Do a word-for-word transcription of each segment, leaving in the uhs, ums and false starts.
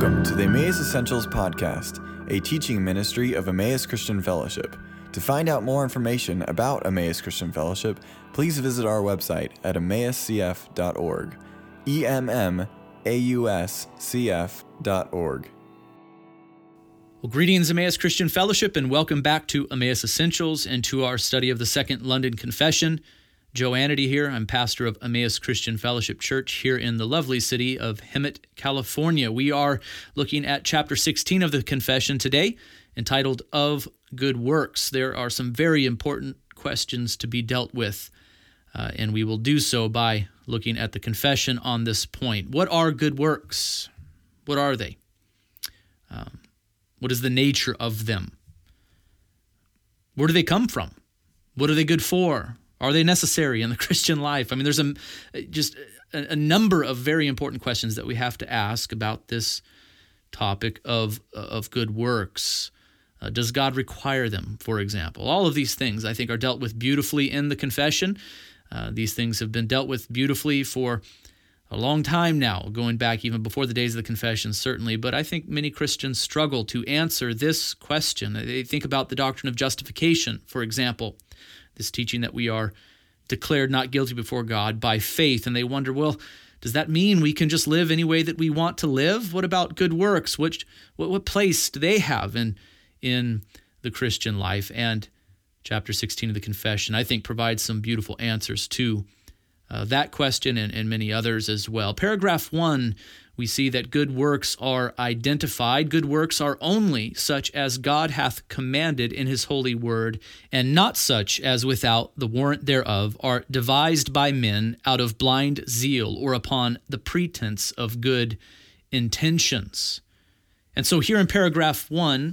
Welcome to the Emmaus Essentials Podcast, a teaching ministry of Emmaus Christian Fellowship. To find out more information about Emmaus Christian Fellowship, please visit our website at emmaus c f dot org, E M M A U S C F dot org. Well, greetings, Emmaus Christian Fellowship, and welcome back to Emmaus Essentials and to our study of the Second London Confession. Joe Annity here. I'm pastor of Emmaus Christian Fellowship Church here in the lovely city of Hemet, California. We are looking at chapter sixteen of the Confession today, entitled Of Good Works. There are some very important questions to be dealt with, uh, and we will do so by looking at the Confession on this point. What are good works? What are they? Um, what is the nature of them? Where do they come from? What are they good for? Are they necessary in the Christian life? I mean, there's a, just a, a number of very important questions that we have to ask about this topic of, of good works. Uh, does God require them, for example? All of these things, I think, are dealt with beautifully in the Confession. Uh, these things have been dealt with beautifully for a long time now, going back even before the days of the Confession, certainly. But I think many Christians struggle to answer this question. They think about the doctrine of justification, for example, this teaching that we are declared not guilty before God by faith, and they wonder, well, does that mean we can just live any way that we want to live? What about good works? Which, what, what place do they have in, in the Christian life? And chapter sixteen of the Confession, I think, provides some beautiful answers to uh, that question and, and many others as well. Paragraph one, we see that good works are identified. Good works are only such as God hath commanded in his holy word, and not such as without the warrant thereof are devised by men out of blind zeal or upon the pretense of good intentions. And so here in paragraph one,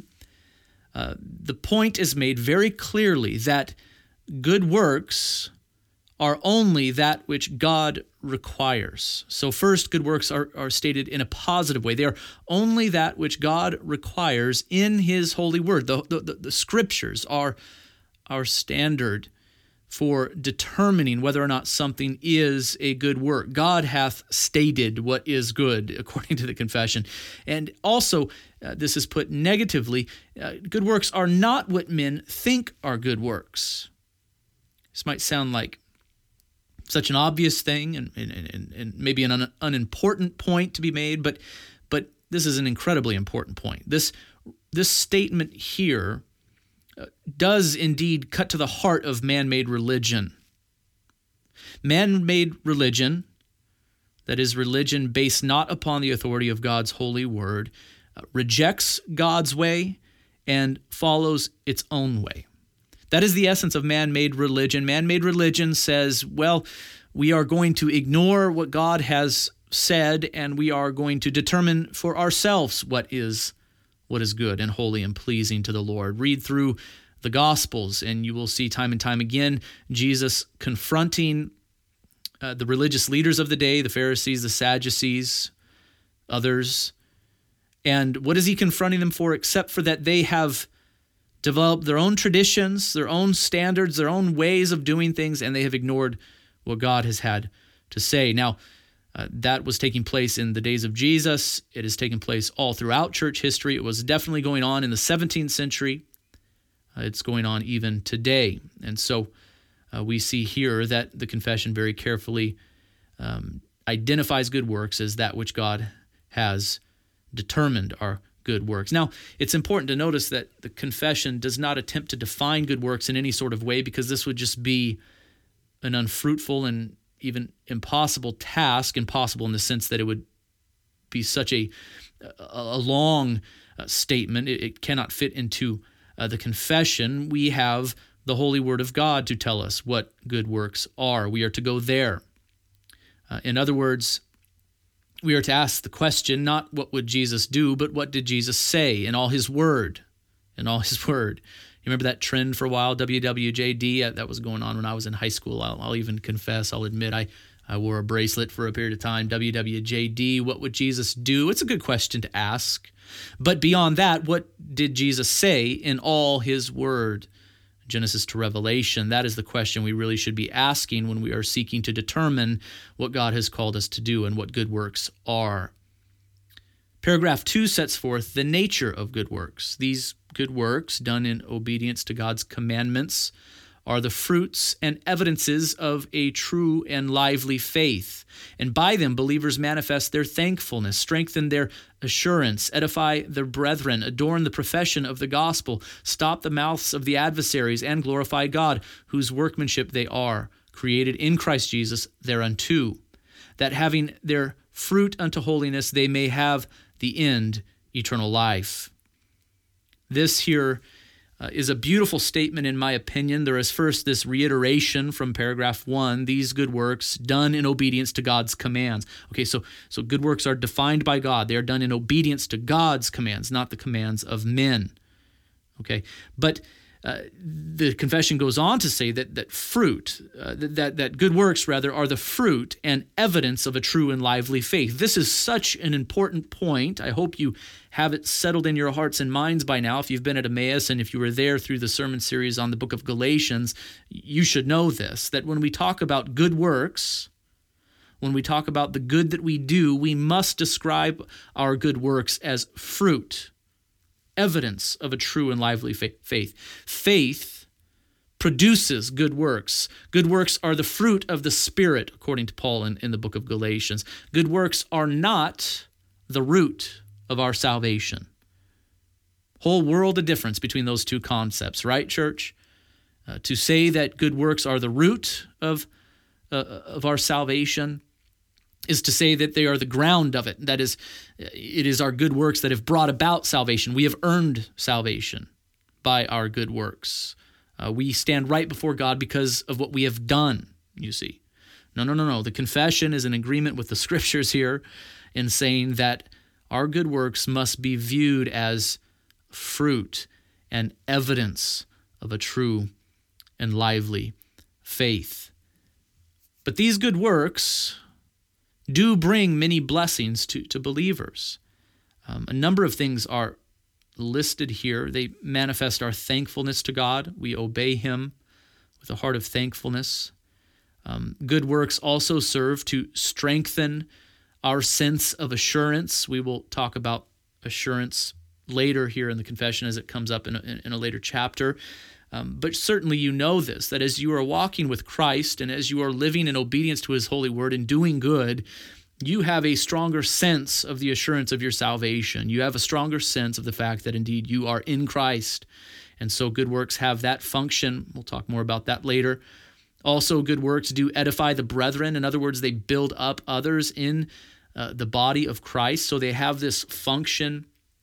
uh, the point is made very clearly that good works are only that which God requires. So first, good works are, are stated in a positive way. They are only that which God requires in his holy word. The, the, the, the scriptures are our standard for determining whether or not something is a good work. God hath stated what is good, according to the Confession. And also, uh, this is put negatively, uh, good works are not what men think are good works. This might sound like such an obvious thing and, and, and, and maybe an un, unimportant point to be made, but but this is an incredibly important point. This, this statement here uh, does indeed cut to the heart of man-made religion. Man-made religion, that is religion based not upon the authority of God's holy word, uh, rejects God's way and follows its own way. That is the essence of man-made religion. Man-made religion says, well, we are going to ignore what God has said, and we are going to determine for ourselves what is what is good and holy and pleasing to the Lord. Read through the Gospels, and you will see time and time again Jesus confronting uh, the religious leaders of the day, the Pharisees, the Sadducees, others. And what is he confronting them for except for that they have developed their own traditions, their own standards, their own ways of doing things, and they have ignored what God has had to say. Now, uh, that was taking place in the days of Jesus. It has taken place all throughout church history. It was definitely going on in the seventeenth century. Uh, it's going on even today. And so uh, we see here that the Confession very carefully um, identifies good works as that which God has determined are good works. Now, it's important to notice that the Confession does not attempt to define good works in any sort of way, because this would just be an unfruitful and even impossible task, impossible in the sense that it would be such a, a long uh, statement. It, it cannot fit into uh, the Confession. We have the Holy Word of God to tell us what good works are. We are to go there. Uh, in other words, we are to ask the question, not what would Jesus do, but what did Jesus say in all his word, in all his word. You remember that trend for a while, W W J D? That was going on when I was in high school. I'll, I'll even confess, I'll admit, I, I wore a bracelet for a period of time, W W J D, what would Jesus do? It's a good question to ask. But beyond that, what did Jesus say in all his word? Genesis to Revelation, that is the question we really should be asking when we are seeking to determine what God has called us to do and what good works are. Paragraph two sets forth the nature of good works. These good works, done in obedience to God's commandments, are the fruits and evidences of a true and lively faith. And by them, believers manifest their thankfulness, strengthen their assurance, edify their brethren, adorn the profession of the gospel, stop the mouths of the adversaries, and glorify God, whose workmanship they are, created in Christ Jesus thereunto, that having their fruit unto holiness, they may have the end, eternal life. This here Uh, is a beautiful statement in my opinion. There is first this reiteration from paragraph one, these good works done in obedience to God's commands. Okay, so so good works are defined by God. They are done in obedience to God's commands, not the commands of men. Okay, but uh, the confession goes on to say that that fruit, uh, that, that good works rather, are the fruit and evidence of a true and lively faith. This is such an important point. I hope you have it settled in your hearts and minds by now. If you've been at Emmaus and if you were there through the sermon series on the book of Galatians, you should know this, that when we talk about good works, when we talk about the good that we do, we must describe our good works as fruit, evidence of a true and lively faith. Faith produces good works. Good works are the fruit of the Spirit, according to Paul in, in the book of Galatians. Good works are not the root of our salvation. Whole world of difference between those two concepts, right, church? Uh, to say that good works are the root of, uh, of our salvation is to say that they are the ground of it. That is, it is our good works that have brought about salvation. We have earned salvation by our good works. Uh, we stand right before God because of what we have done, you see. No, no, no, no. The confession is in agreement with the scriptures here in saying that our good works must be viewed as fruit and evidence of a true and lively faith. But these good works do bring many blessings to, to believers. Um, a number of things are listed here. They manifest our thankfulness to God. We obey Him with a heart of thankfulness. Um, good works also serve to strengthen our sense of assurance. We will talk about assurance later here in the confession as it comes up in a, in a later chapter. Um, but certainly you know this, that as you are walking with Christ and as you are living in obedience to His holy word and doing good, you have a stronger sense of the assurance of your salvation. You have a stronger sense of the fact that indeed you are in Christ. And so good works have that function. We'll talk more about that later. Also, good works do edify the brethren. In other words, they build up others in uh, the body of Christ. So they have this function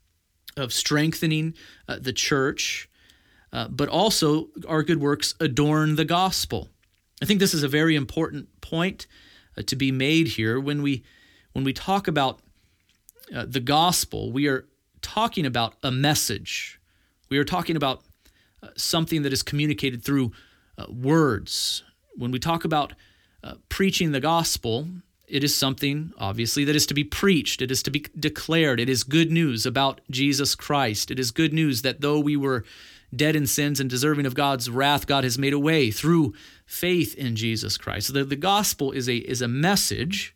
of strengthening uh, the church. Uh, but also, our good works adorn the gospel. I think this is a very important point uh, to be made here. When we when we talk about uh, the gospel, we are talking about a message. We are talking about uh, something that is communicated through uh, words. When we talk about uh, preaching the gospel, it is something, obviously, that is to be preached. It is to be declared. It is good news about Jesus Christ. It is good news that though we were dead in sins and deserving of God's wrath, God has made a way through faith in Jesus Christ. So the, the gospel is a, is a message,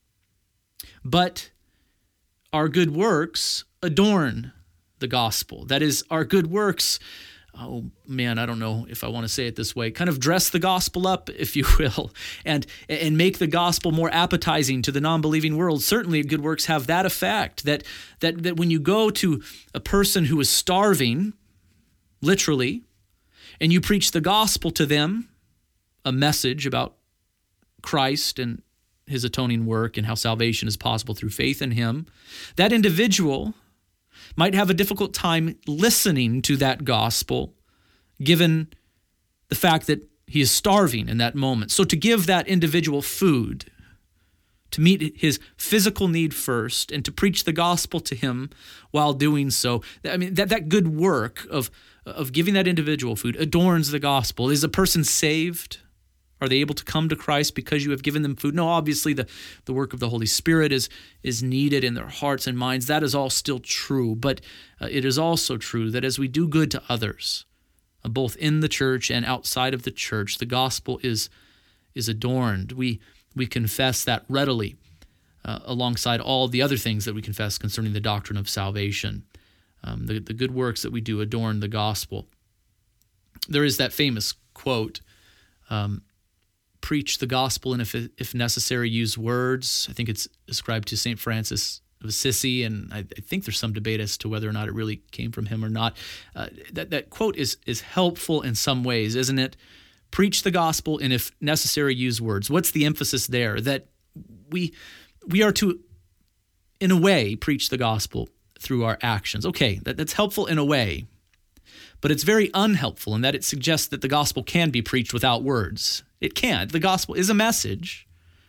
but our good works adorn the gospel. That is, our good works, oh man, I don't know if I want to say it this way, kind of dress the gospel up, if you will, and, and make the gospel more appetizing to the non-believing world. Certainly good works have that effect, that, that, that when you go to a person who is starving, literally, and you preach the gospel to them, a message about Christ and His atoning work and how salvation is possible through faith in Him, that individual might have a difficult time listening to that gospel, given the fact that he is starving in that moment. So to give that individual food, to meet his physical need first, and to preach the gospel to him while doing so, I mean, that, that good work of of giving that individual food adorns the gospel. Is a person saved? Are they able to come to Christ because you have given them food? No, obviously the, the work of the Holy Spirit is, is needed in their hearts and minds. That is all still true, but uh, it is also true that as we do good to others, uh, both in the church and outside of the church, the gospel is, is adorned. We, we confess that readily uh, alongside all the other things that we confess concerning the doctrine of salvation. Um, the, the good works that we do adorn the gospel. There is that famous quote, um, preach the gospel, and if if necessary, use words. I think it's ascribed to Saint Francis of Assisi, and I, I think there's some debate as to whether or not it really came from him or not. Uh, that, that quote is is helpful in some ways, isn't it? Preach the gospel, and if necessary, use words. What's the emphasis there? That we we are to, in a way, preach the gospel through our actions. Okay, that, that's helpful in a way, but it's very unhelpful in that it suggests that the gospel can be preached without words. It can't. The gospel is a message,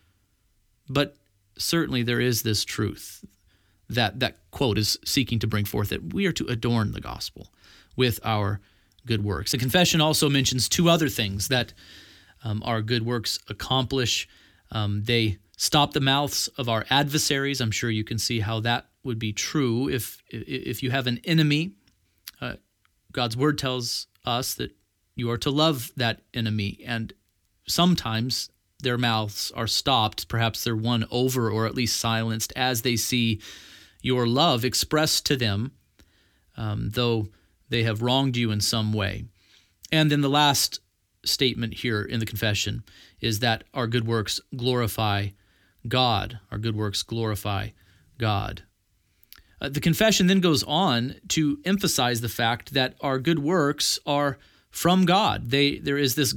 but certainly there is this truth that that quote is seeking to bring forth, that we are to adorn the gospel with our good works. The confession also mentions two other things that um, our good works accomplish. Um, they stop the mouths of our adversaries. I'm sure you can see how that would be true if if you have an enemy. Uh, God's word tells us that you are to love that enemy, and sometimes their mouths are stopped, perhaps they're won over or at least silenced as they see your love expressed to them, um, though they have wronged you in some way. And then the last statement here in the confession is that our good works glorify God. Our good works glorify God. Uh, the confession then goes on to emphasize the fact that our good works are from God. They, there is this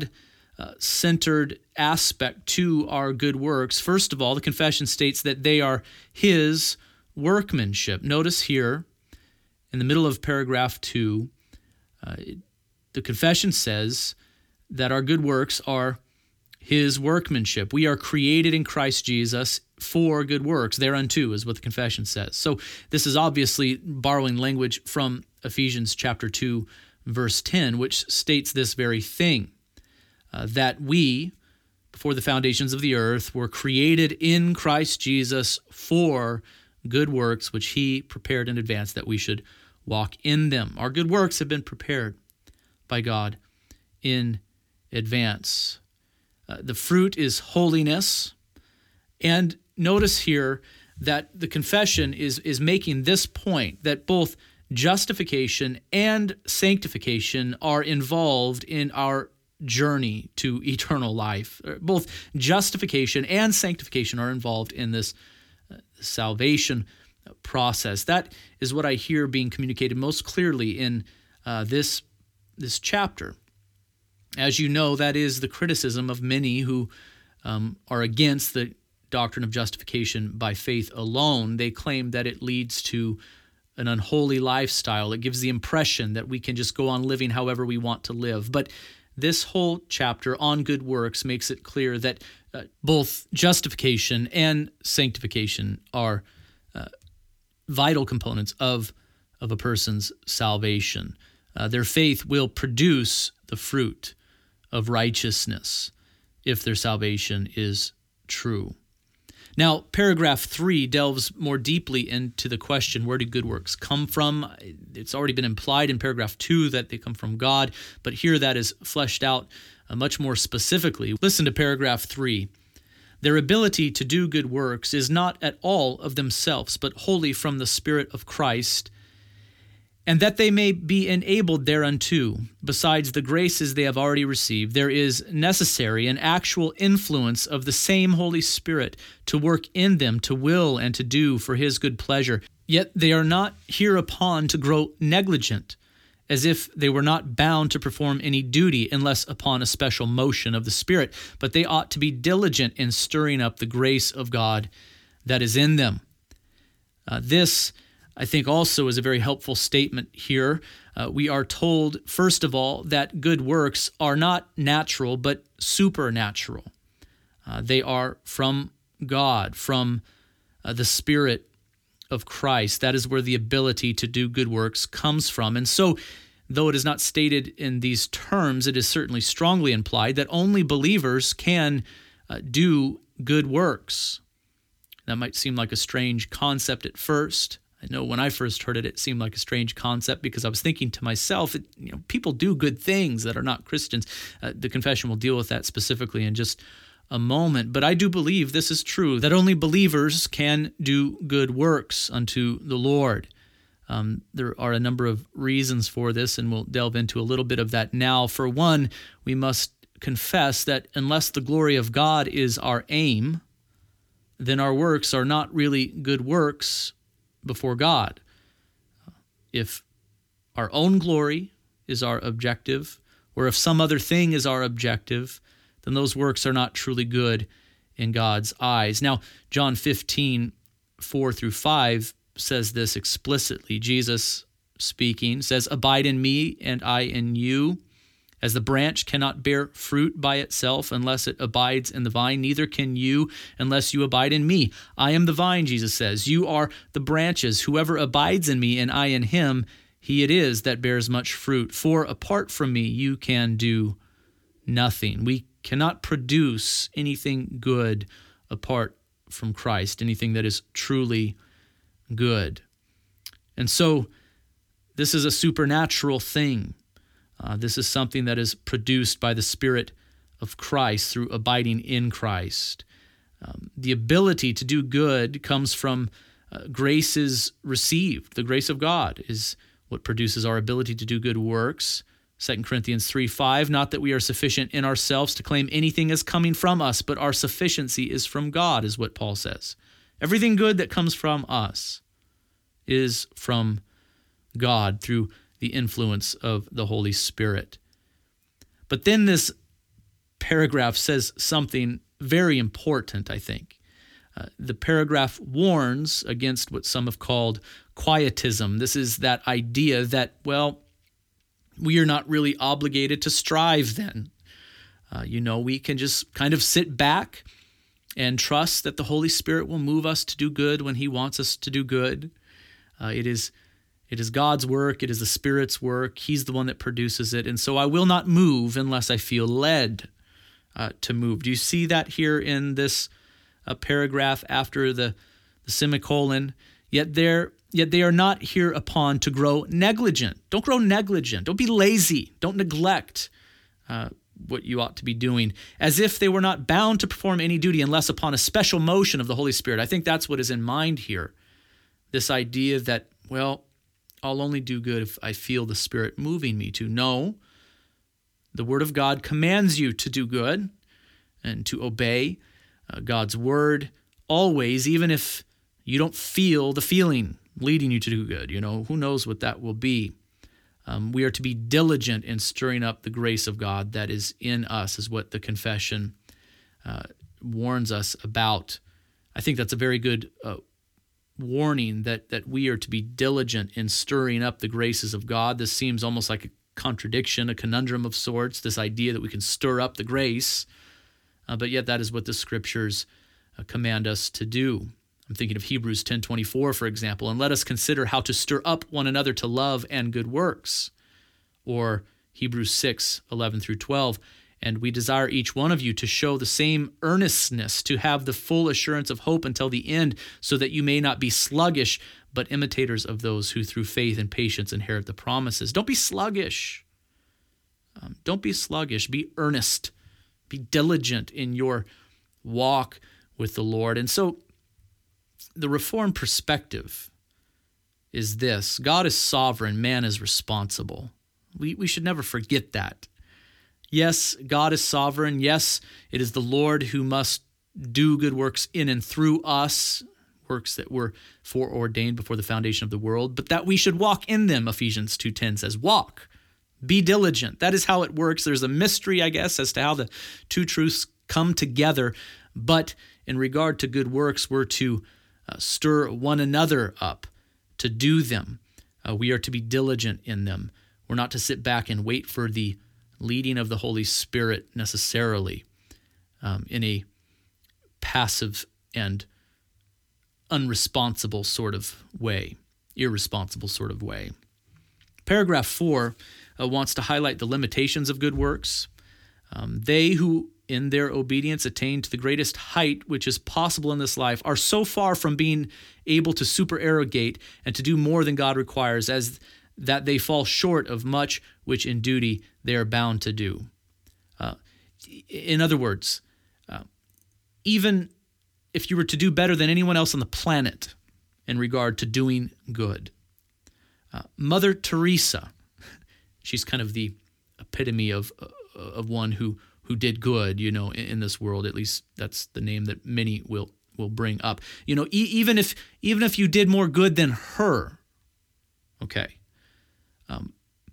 God-centered aspect to our good works. First of all, the confession states that they are His workmanship. Notice here, in the middle of paragraph two, uh, the confession says that our good works are His workmanship. We are created in Christ Jesus for good works. Thereunto is what the confession says. So this is obviously borrowing language from Ephesians chapter two, verse ten, which states this very thing, uh, that we, before the foundations of the earth, were created in Christ Jesus for good works, which He prepared in advance that we should walk in them. Our good works have been prepared by God in advance. Uh, the fruit is holiness. And notice here that the confession is, is making this point, that both justification and sanctification are involved in our journey to eternal life. Both justification and sanctification are involved in this uh, salvation process. That is what I hear being communicated most clearly in uh, this, this chapter. As you know, that is the criticism of many who um, are against the doctrine of justification by faith alone. They claim that it leads to an unholy lifestyle. It gives the impression that we can just go on living however we want to live. But this whole chapter on good works makes it clear that uh, both justification and sanctification are uh, vital components of, of a person's salvation. Uh, their faith will produce the fruit of righteousness if their salvation is true. Now, paragraph three delves more deeply into the question, where do good works come from? It's already been implied in paragraph two that they come from God, but here that is fleshed out uh, much more specifically. Listen to paragraph three. Their ability to do good works is not at all of themselves, but wholly from the Spirit of Christ, and that they may be enabled thereunto. Besides the graces they have already received, there is necessary an actual influence of the same Holy Spirit to work in them to will and to do for His good pleasure. Yet they are not hereupon to grow negligent, as if they were not bound to perform any duty unless upon a special motion of the Spirit, but they ought to be diligent in stirring up the grace of God that is in them. Uh, this I think also is a very helpful statement here. Uh, we are told, first of all, that good works are not natural, but supernatural. Uh, they are from God, from uh, the Spirit of Christ. That is where the ability to do good works comes from. And so, though it is not stated in these terms, it is certainly strongly implied that only believers can uh, do good works. That might seem like a strange concept at first. I know when I first heard it, it seemed like a strange concept because I was thinking to myself, it, you know, people do good things that are not Christians. Uh, the confession will deal with that specifically in just a moment. But I do believe this is true, that only believers can do good works unto the Lord. Um, there are a number of reasons for this, and we'll delve into a little bit of that now. For one, we must confess that unless the glory of God is our aim, then our works are not really good works before God. If our own glory is our objective, or if some other thing is our objective, then those works are not truly good in God's eyes. Now, John fifteen, four through five says this explicitly. Jesus speaking says, "Abide in me and I in you. As the branch cannot bear fruit by itself unless it abides in the vine, neither can you unless you abide in me. I am the vine," Jesus says. "You are the branches. Whoever abides in me and I in him, he it is that bears much fruit. For apart from me, you can do nothing." We cannot produce anything good apart from Christ, anything that is truly good. And so this is a supernatural thing. Uh, this is something that is produced by the Spirit of Christ through abiding in Christ. Um, the ability to do good comes from uh, graces received. The grace of God is what produces our ability to do good works. Second Corinthians three five, "Not that we are sufficient in ourselves to claim anything as coming from us, but our sufficiency is from God," is what Paul says. Everything good that comes from us is from God through the influence of the Holy Spirit. But then this paragraph says something very important, I think. Uh, the paragraph warns against what some have called quietism. This is that idea that, well, we are not really obligated to strive then. Uh, you know, we can just kind of sit back and trust that the Holy Spirit will move us to do good when he wants us to do good. Uh, it is it is God's work. It is the Spirit's work. He's the one that produces it. And so I will not move unless I feel led uh, to move. Do you see that here in this uh, paragraph after the, the semicolon? Yet they're Yet they are not hereupon to grow negligent. Don't grow negligent. Don't be lazy. Don't neglect uh, what you ought to be doing, as if they were not bound to perform any duty unless upon a special motion of the Holy Spirit. I think that's what is in mind here. This idea that, well, I'll only do good if I feel the Spirit moving me to. No, the Word of God commands you to do good and to obey uh, God's Word always, even if you don't feel the feeling leading you to do good. You know, who knows what that will be. Um, we are to be diligent in stirring up the grace of God that is in us, is what the confession uh, warns us about. I think that's a very good uh, warning, that that we are to be diligent in stirring up the graces of God. This seems almost like a contradiction, a conundrum of sorts, this idea that we can stir up the grace, uh, but yet that is what the Scriptures uh, command us to do. I'm thinking of Hebrews ten twenty-four, for example, "And let us consider how to stir up one another to love and good works." Or Hebrews six eleven through twelve, "And we desire each one of you to show the same earnestness, to have the full assurance of hope until the end, so that you may not be sluggish, but imitators of those who through faith and patience inherit the promises." Don't be sluggish. Um, don't be sluggish. Be earnest. Be diligent in your walk with the Lord. And so, the Reformed perspective is this: God is sovereign, man is responsible. We we should never forget that. Yes, God is sovereign. Yes, it is the Lord who must do good works in and through us, works that were foreordained before the foundation of the world, but that we should walk in them, Ephesians two ten says. Walk. Be diligent. That is how it works. There's a mystery, I guess, as to how the two truths come together, but in regard to good works, we're to Uh, stir one another up to do them. Uh, we are to be diligent in them. We're not to sit back and wait for the leading of the Holy Spirit necessarily um, in a passive and unresponsible sort of way, irresponsible sort of way. Paragraph four uh, wants to highlight the limitations of good works. Um, they who in their obedience attain to the greatest height which is possible in this life are so far from being able to supererogate and to do more than God requires, as that they fall short of much which in duty they are bound to do. Uh, in other words, uh, even if you were to do better than anyone else on the planet in regard to doing good. Uh, Mother Teresa, she's kind of the epitome of uh, of one who who did good, you know, in, in this world. At least that's the name that many will will bring up. You know, e- even if even if you did more good than her, okay, um,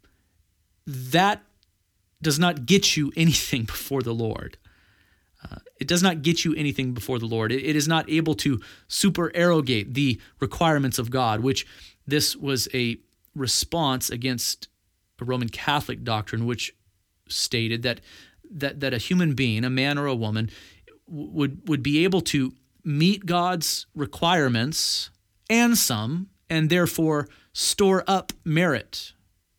that does not get you anything before the Lord. Uh, it does not get you anything before the Lord. It, it is not able to supererogate the requirements of God, which this was a response against a Roman Catholic doctrine, which stated that that that a human being, a man or a woman, would would be able to meet God's requirements and some, and therefore store up merit.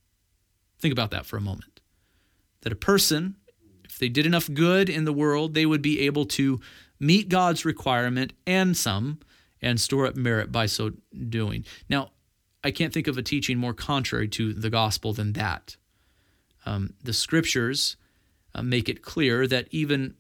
Think about that for a moment. That a person, if they did enough good in the world, they would be able to meet God's requirement and some, and store up merit by so doing. Now, I can't think of a teaching more contrary to the gospel than that. Um, the scriptures uh, make it clear that even,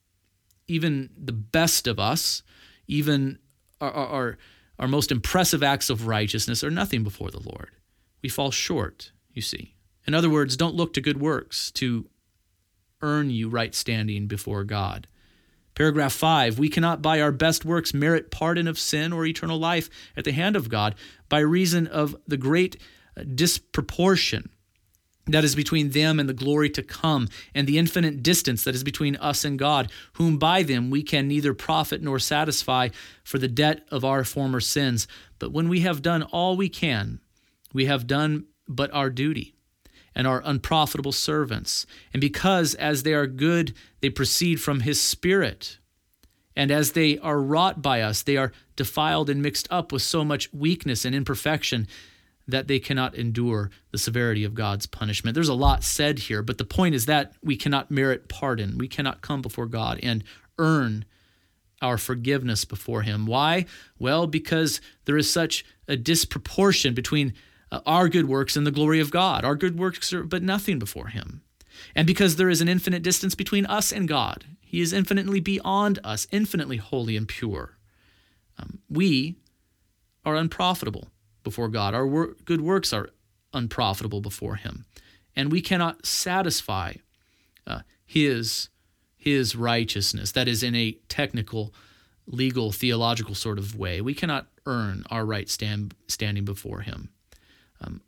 even the best of us, even our, our, our most impressive acts of righteousness are nothing before the Lord. We fall short, you see. In other words, don't look to good works to earn you right standing before God. Paragraph five, we cannot by our best works merit pardon of sin or eternal life at the hand of God by reason of the great disproportion that is between them and the glory to come, and the infinite distance that is between us and God, whom by them we can neither profit nor satisfy for the debt of our former sins. But when we have done all we can, we have done but our duty, and are unprofitable servants. And because as they are good, they proceed from his Spirit, and as they are wrought by us, they are defiled and mixed up with so much weakness and imperfection that they cannot endure the severity of God's punishment. There's a lot said here, but the point is that we cannot merit pardon. We cannot come before God and earn our forgiveness before him. Why? Well, because there is such a disproportion between Uh, our good works and the glory of God. Our good works are but nothing before him. And because there is an infinite distance between us and God, he is infinitely beyond us, infinitely holy and pure. Um, we are unprofitable before God. Our wor- good works are unprofitable before him. And we cannot satisfy uh, his, his righteousness. That is in a technical, legal, theological sort of way. We cannot earn our right stand, standing before him. Um,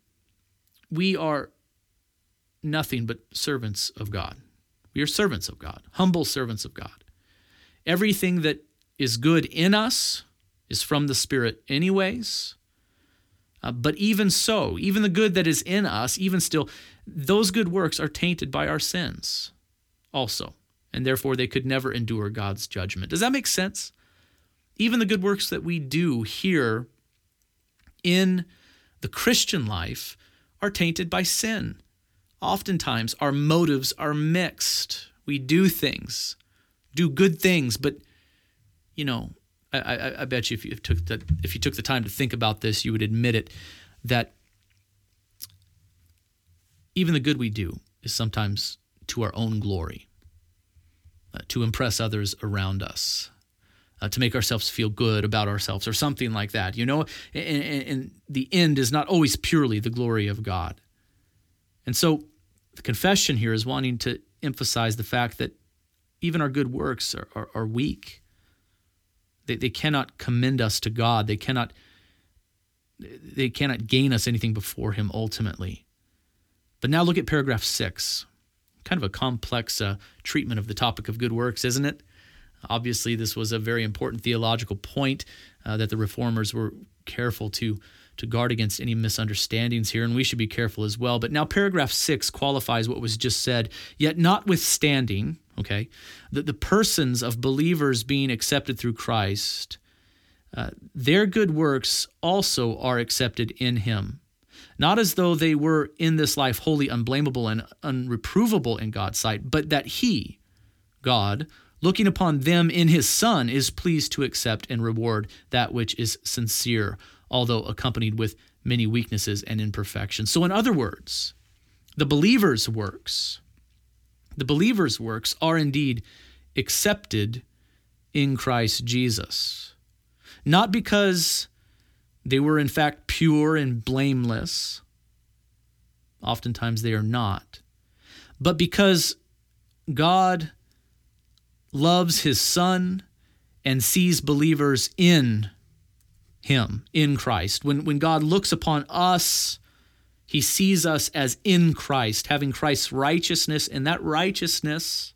we are nothing but servants of God. We are servants of God, humble servants of God. Everything that is good in us is from the Spirit anyways. Uh, but even so, even the good that is in us, even still, those good works are tainted by our sins also. And therefore they could never endure God's judgment. Does that make sense? Even the good works that we do here in the Christian life are tainted by sin. Oftentimes, our motives are mixed. We do things, do good things, but, you know, I, I, I bet you if you took the, if you took the time to think about this, you would admit it, that even the good we do is sometimes to our own glory, uh, to impress others around us. Uh, to make ourselves feel good about ourselves or something like that, you know, and, and, and the end is not always purely the glory of God. And so the confession here is wanting to emphasize the fact that even our good works are, are, are weak. They, they cannot commend us to God. They cannot, they cannot gain us anything before him ultimately. But now look at paragraph six, kind of a complex uh, treatment of the topic of good works, isn't it? Obviously, this was a very important theological point uh, that the reformers were careful to, to guard against any misunderstandings here, and we should be careful as well. But now paragraph six qualifies what was just said, yet notwithstanding, okay, that the persons of believers being accepted through Christ, uh, their good works also are accepted in him, not as though they were in this life wholly unblameable and unreprovable in God's sight, but that he, God, looking upon them in his Son, is pleased to accept and reward that which is sincere, although accompanied with many weaknesses and imperfections. So in other words, the believer's works, the believer's works are indeed accepted in Christ Jesus. Not because they were in fact pure and blameless. Oftentimes they are not. But because God loves his Son and sees believers in him, in Christ. When, when God looks upon us, he sees us as in Christ, having Christ's righteousness, and that righteousness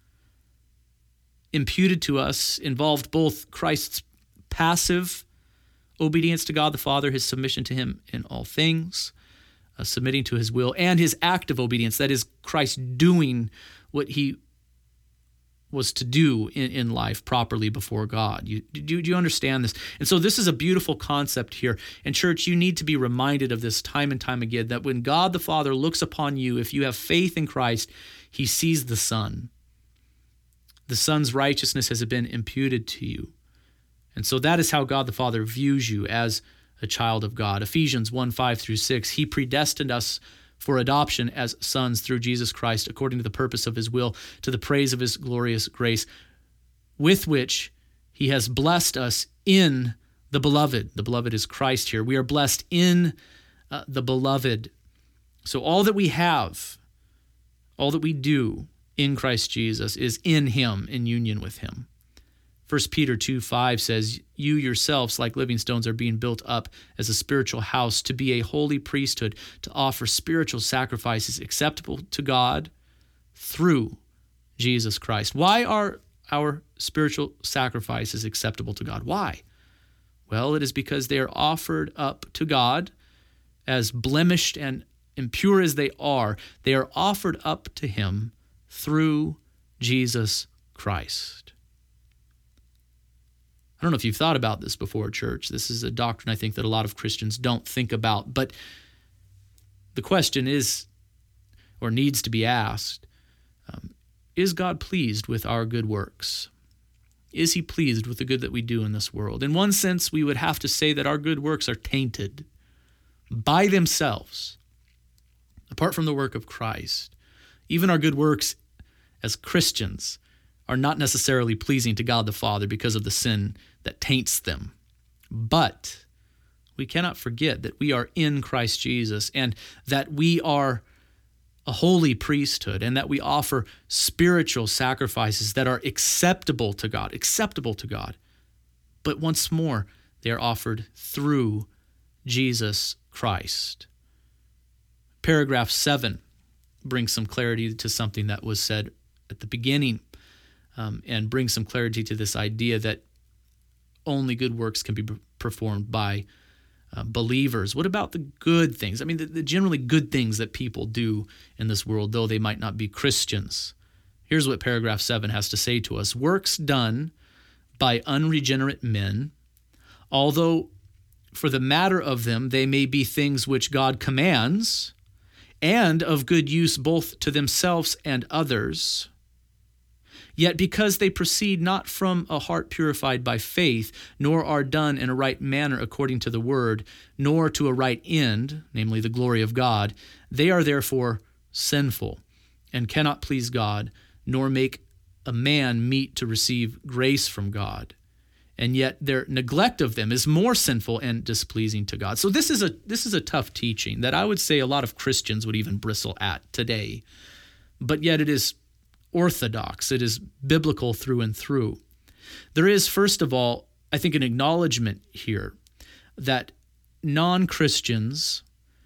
imputed to us involved both Christ's passive obedience to God the Father, his submission to him in all things, uh, submitting to his will, and his active obedience, that is Christ doing what he was to do in, in life properly before God. You, do, do you understand this? And so this is a beautiful concept here. And church, you need to be reminded of this time and time again, that when God the Father looks upon you, if you have faith in Christ, he sees the Son. The Son's righteousness has been imputed to you. And so that is how God the Father views you as a child of God. Ephesians one, five through six, he predestined us for adoption as sons through Jesus Christ, according to the purpose of his will, to the praise of his glorious grace, with which he has blessed us in the beloved. The beloved is Christ here. We are blessed in uh, the beloved. So all that we have, all that we do in Christ Jesus is in him, in union with him. First Peter two, five says, you yourselves, like living stones, are being built up as a spiritual house to be a holy priesthood, to offer spiritual sacrifices acceptable to God through Jesus Christ. Why are our spiritual sacrifices acceptable to God? Why? Well, it is because they are offered up to God as blemished and impure as they are. They are offered up to him through Jesus Christ. I don't know if you've thought about this before, church. This is a doctrine I think that a lot of Christians don't think about. But the question is, or needs to be asked, um, is God pleased with our good works? Is he pleased with the good that we do in this world? In one sense, we would have to say that our good works are tainted by themselves, apart from the work of Christ. Even our good works as Christians are not necessarily pleasing to God the Father because of the sin that taints them. But we cannot forget that we are in Christ Jesus and that we are a holy priesthood and that we offer spiritual sacrifices that are acceptable to God, acceptable to God. But once more, they are offered through Jesus Christ. Paragraph seven brings some clarity to something that was said at the beginning, um, and brings some clarity to this idea that only good works can be performed by uh, believers. What about the good things? I mean, the, the generally good things that people do in this world, though they might not be Christians. Here's what paragraph seven has to say to us. Works done by unregenerate men, although for the matter of them they may be things which God commands, and of good use both to themselves and others, yet because they proceed not from a heart purified by faith, nor are done in a right manner according to the word, nor to a right end, namely the glory of God, they are therefore sinful and cannot please God, nor make a man meet to receive grace from God. And yet their neglect of them is more sinful and displeasing to God. So this is a this is a tough teaching that I would say a lot of Christians would even bristle at today. But yet it is orthodox. It is biblical through and through. There is, first of all, I think an acknowledgement here that non-Christians,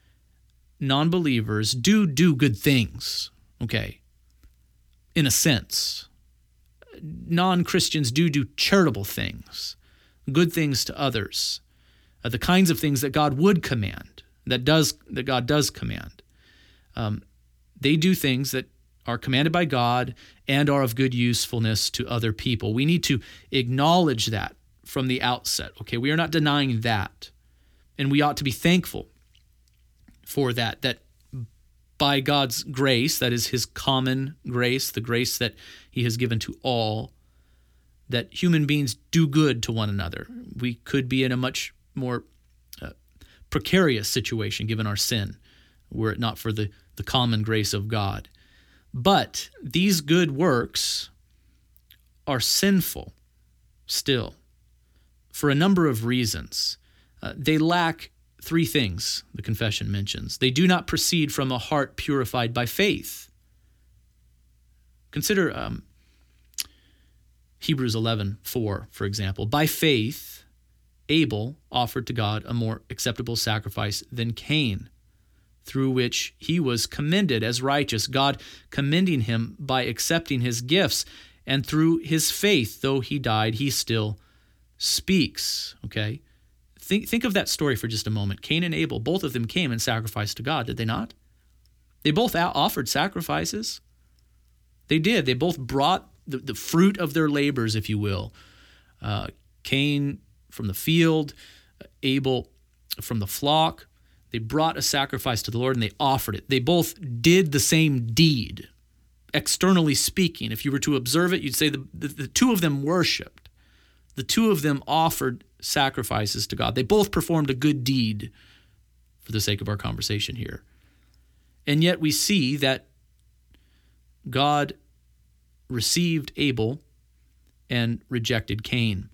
non-believers do do good things, okay, in a sense. Non-Christians do do charitable things, good things to others, uh, the kinds of things that God would command, that does that God does command. Um, they do things that are commanded by God and are of good usefulness to other people. We need to acknowledge that from the outset. Okay, we are not denying that, and we ought to be thankful for that, that by God's grace, that is his common grace, the grace that he has given to all, that human beings do good to one another. We could be in a much more uh, precarious situation given our sin, were it not for the, the common grace of God. But these good works are sinful. still, for a number of reasons. Uh, they lack three things the confession mentions. They do not proceed from a heart purified by faith. Consider um, Hebrews eleven four, for example. By faith, Abel offered to God a more acceptable sacrifice than Cain, through which he was commended as righteous, God commending him by accepting his gifts. And through his faith, though he died, he still speaks. Okay? Think, think of that story for just a moment. Cain and Abel, both of them came and sacrificed to God, did they not? They both offered sacrifices. They did. They both brought the, the fruit of their labors, if you will. Uh, Cain from the field, Abel from the flock. They brought a sacrifice to the Lord and they offered it. They both did the same deed, externally speaking. If you were to observe it, you'd say the, the, the two of them worshiped. The two of them offered sacrifices to God. They both performed a good deed for the sake of our conversation here. And yet we see that God received Abel and rejected Cain.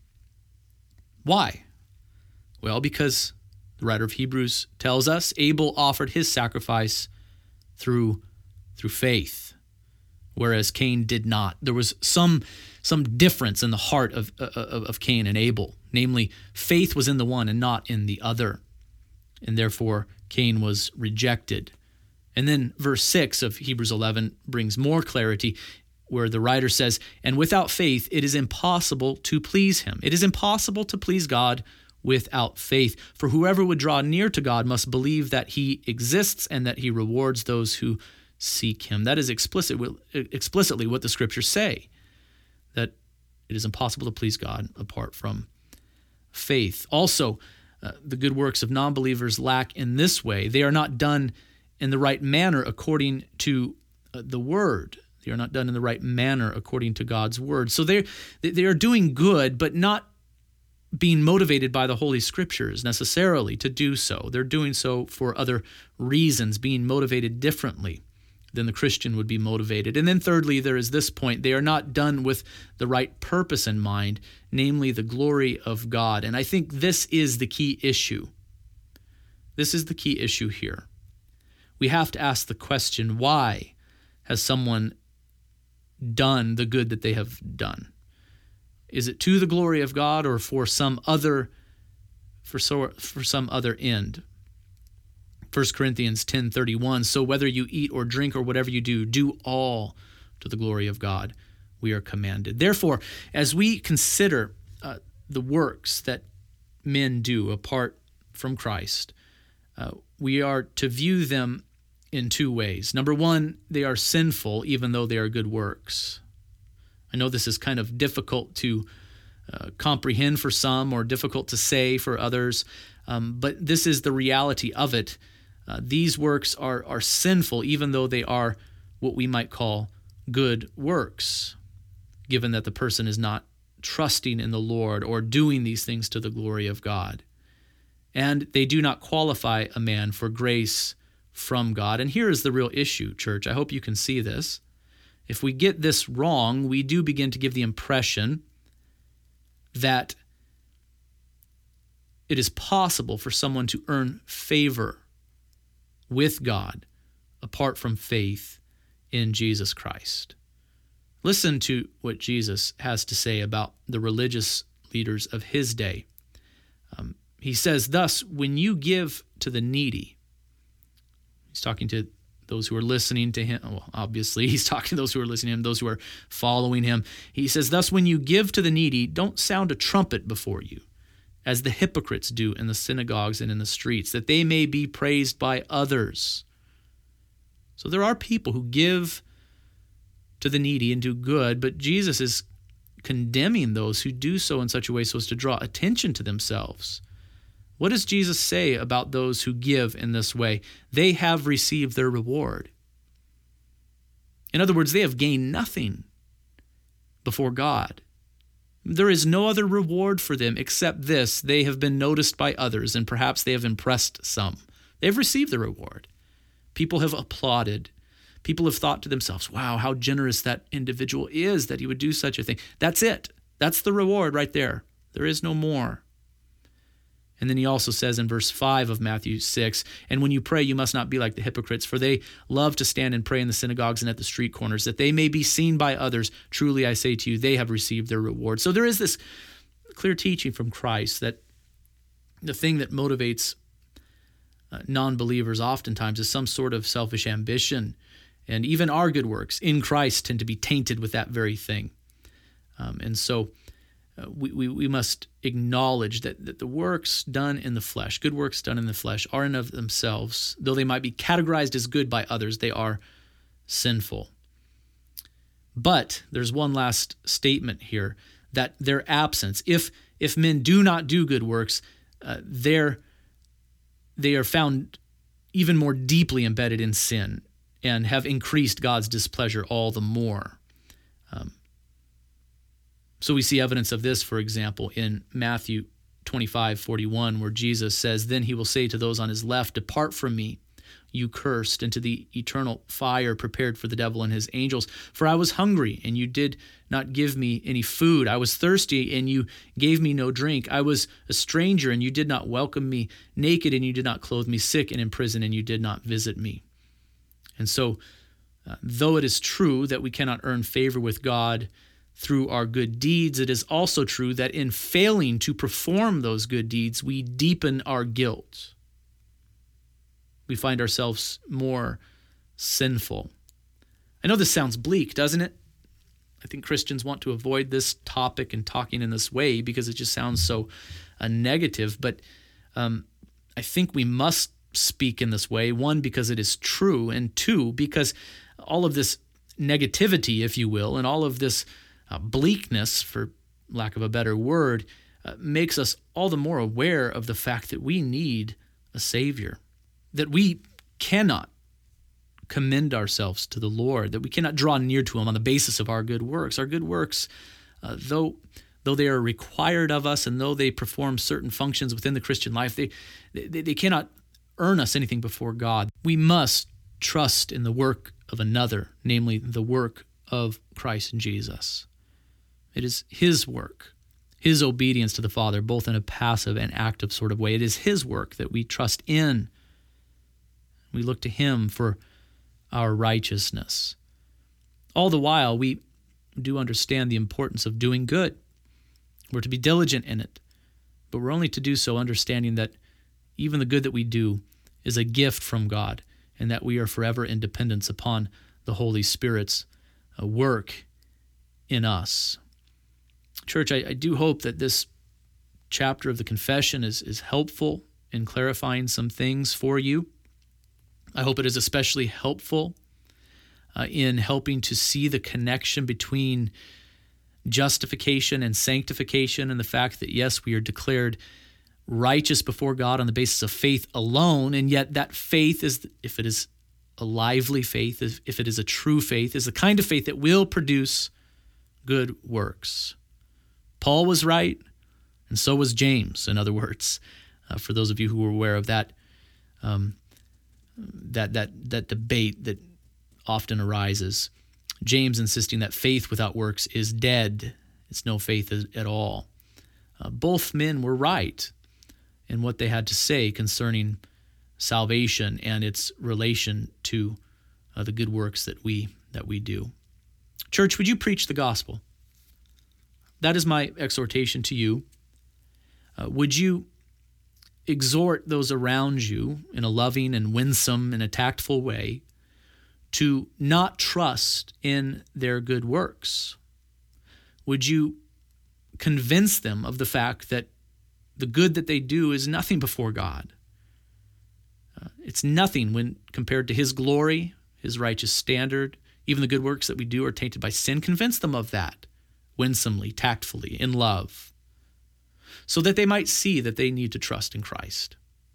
Why? Well, because the writer of Hebrews tells us Abel offered his sacrifice through, through faith, whereas Cain did not. There was some, some difference in the heart of, of, of Cain and Abel. Namely, faith was in the one and not in the other. And therefore, Cain was rejected. And then verse six of Hebrews eleven brings more clarity, where the writer says, and without faith, it is impossible to please him. It is impossible to please God without faith. For whoever would draw near to God must believe that he exists and that he rewards those who seek him. That is explicit, explicitly what the scriptures say, that it is impossible to please God apart from faith. Also, uh, the good works of non-believers lack in this way. They are not done in the right manner according to uh, the word. They are not done in the right manner according to God's word. So they they are doing good, but not being motivated by the Holy Scriptures necessarily to do so. They're doing so for other reasons, being motivated differently than the Christian would be motivated. And then thirdly, there is this point. They are not done with the right purpose in mind, namely the glory of God. And I think this is the key issue. This is the key issue here. We have to ask the question, why has someone done the good that they have done? Is it to the glory of God or for some other for so for some other end? First Corinthians ten thirty-one, so whether you eat or drink or whatever you do, do all to the glory of God, we are commanded. Therefore, as we consider uh, the works that men do apart from Christ, uh, we are to view them in two ways. Number one, they are sinful even though they are good works. I know this is kind of difficult to uh, comprehend for some or difficult to say for others, um, but this is the reality of it. Uh, these works are, are sinful even though they are what we might call good works, given that the person is not trusting in the Lord or doing these things to the glory of God. And they do not qualify a man for grace from God. And here is the real issue, church. I hope you can see this. If we get this wrong, we do begin to give the impression that it is possible for someone to earn favor with God apart from faith in Jesus Christ. Listen to what Jesus has to say about the religious leaders of his day. Um, he says, thus, when you give to the needy, he's talking to those who are listening to him. Well, obviously, he's talking to those who are listening to him, those who are following him. He says, thus, when you give to the needy, don't sound a trumpet before you, as the hypocrites do in the synagogues and in the streets, that they may be praised by others. So there are people who give to the needy and do good, but Jesus is condemning those who do so in such a way so as to draw attention to themselves. What does Jesus say about those who give in this way? They have received their reward. In other words, they have gained nothing before God. There is no other reward for them except this: they have been noticed by others, and perhaps they have impressed some. They've received the reward. People have applauded. People have thought to themselves, wow, how generous that individual is that he would do such a thing. That's it. That's the reward right there. There is no more. And then he also says in verse five of Matthew six, and when you pray, you must not be like the hypocrites, for they love to stand and pray in the synagogues and at the street corners, that they may be seen by others. Truly, I say to you, they have received their reward. So there is this clear teaching from Christ that the thing that motivates uh, non-believers oftentimes is some sort of selfish ambition. And even our good works in Christ tend to be tainted with that very thing. Um, and so uh, we, we, we must acknowledge that, that the works done in the flesh, good works done in the flesh, are in of themselves, though they might be categorized as good by others, they are sinful. But there's one last statement here, that their absence, if if men do not do good works, uh, they're, they are found even more deeply embedded in sin and have increased God's displeasure all the more. Um, so we see evidence of this, for example, in Matthew twenty-five forty-one, where Jesus says, "Then he will say to those on his left, 'Depart from me, you cursed, into the eternal fire prepared for the devil and his angels. For I was hungry, and you did not give me any food. I was thirsty, and you gave me no drink. I was a stranger, and you did not welcome me. Naked, and you did not clothe me. Sick and in prison, and you did not visit me.'" And so, uh, though it is true that we cannot earn favor with God through our good deeds, it is also true that in failing to perform those good deeds, we deepen our guilt. We find ourselves more sinful. I know this sounds bleak, doesn't it? I think Christians want to avoid this topic and talking in this way because it just sounds so uh, negative. But um, I think we must speak in this way, one, because it is true, and two, because all of this negativity, if you will, and all of this uh, bleakness, for lack of a better word, uh, makes us all the more aware of the fact that we need a Savior, that we cannot commend ourselves to the Lord, that we cannot draw near to him on the basis of our good works. Our good works, uh, though though they are required of us and though they perform certain functions within the Christian life, they, they, they cannot earn us anything before God. We must trust in the work of another, namely the work of Christ Jesus. It is his work, his obedience to the Father, both in a passive and active sort of way. It is his work that we trust in. We look to him for our righteousness. All the while, we do understand the importance of doing good. We're to be diligent in it, but we're only to do so understanding that even the good that we do is a gift from God, and that we are forever in dependence upon the Holy Spirit's work in us. Church, I, I do hope that this chapter of the confession is, is helpful in clarifying some things for you. I hope it is especially helpful uh, in helping to see the connection between justification and sanctification, and the fact that, yes, we are declared righteous before God on the basis of faith alone, and yet that faith is, if it is a lively faith, if, if it is a true faith, is the kind of faith that will produce good works. Paul was right, and so was James, in other words, uh, for those of you who are aware of that um, that that that debate that often arises. James insisting that faith without works is dead. It's no faith at all. Uh, both men were right in what they had to say concerning salvation and its relation to uh, the good works that we that we do. Church, would you preach the gospel? That is my exhortation to you. Uh, would you exhort those around you in a loving and winsome and a tactful way to not trust in their good works? Would you convince them of the fact that the good that they do is nothing before God? Uh, it's nothing when compared to his glory, his righteous standard. Even the good works that we do are tainted by sin. Convince them of that winsomely, tactfully, in love, so that they might see that they need to trust in Christ.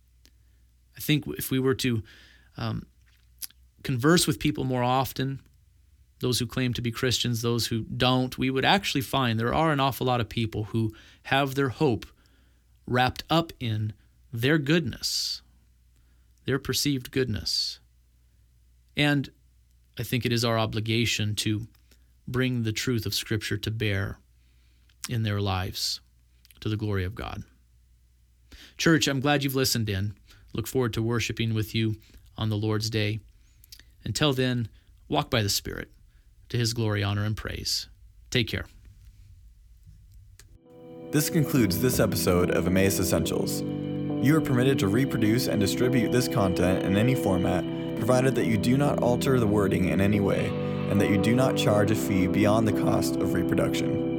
I think if we were to um, converse with people more often, those who claim to be Christians, those who don't, we would actually find there are an awful lot of people who have their hope wrapped up in their goodness, their perceived goodness. And I think it is our obligation to bring the truth of Scripture to bear in their lives to the glory of God. Church, I'm glad you've listened in. Look forward to worshiping with you on the Lord's Day. Until then, walk by the Spirit to His glory, honor, and praise. Take care. This concludes this episode of Emmaus Essentials. You are permitted to reproduce and distribute this content in any format, provided that you do not alter the wording in any way, and that you do not charge a fee beyond the cost of reproduction.